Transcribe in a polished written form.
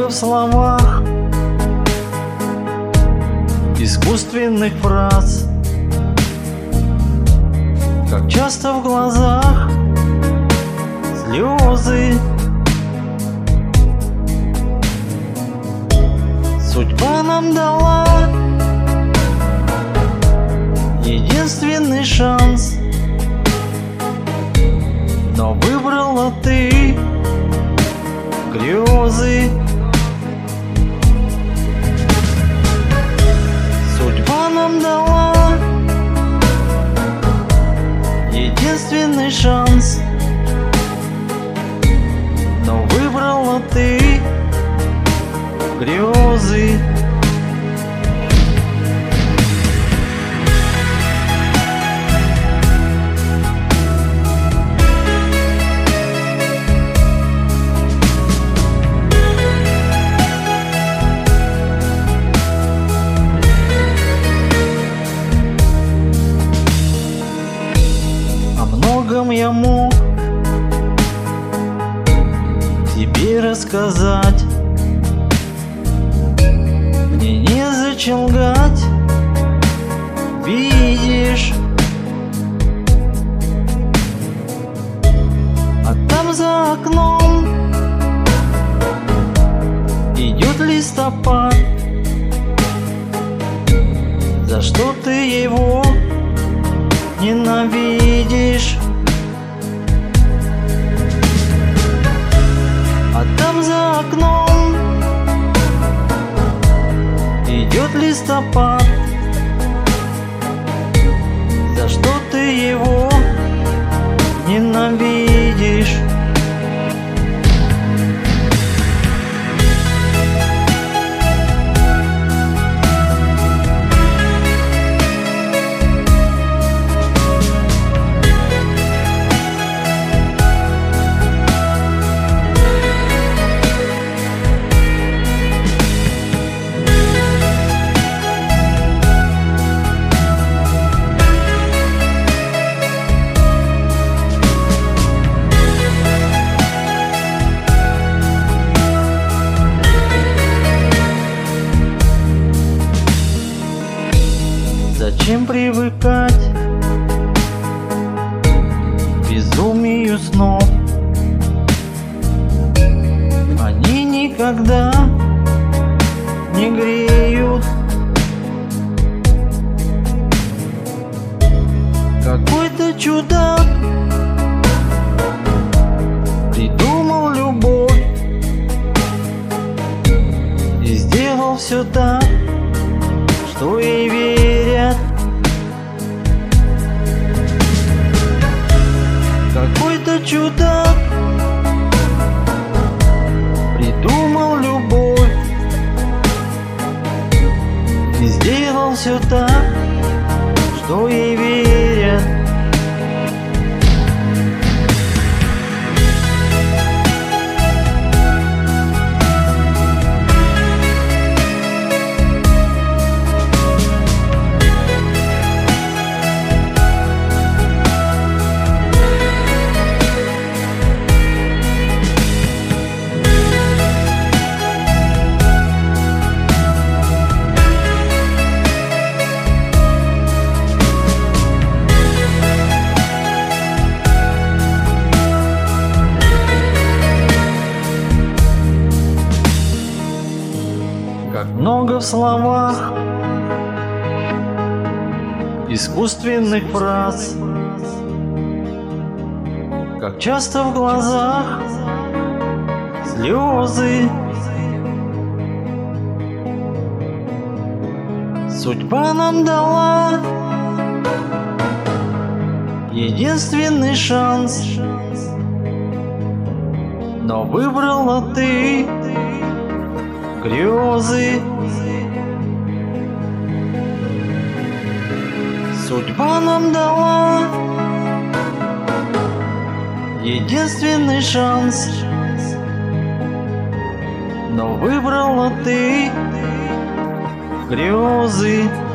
много в словах, искусственных фраз, как часто в глазах слезы. Судьба нам дала единственный шанс, но выбрала ты грезы. Судьба нам дала единственный шанс, но выбрала ты грезы. О многом я мог тебе рассказать, мне незачем лгать, видишь. А там за окном идет листопад. За что ты его ненавидишь? А там за окном идет листопад. За что ты его ненавидишь? Зачем привыкать к безумию снов? Они никогда не греют. Какой-то чудак придумал любовь и сделал все так, что ей верят. Какой-то чудак придумал любовь и сделал все так, что ей верят. Как много в словах, искусственных фраз, как часто в глазах слезы. Судьба нам дала единственный шанс, но выбрала ты грезы. Судьба нам дала единственный шанс, но выбрала ты грезы.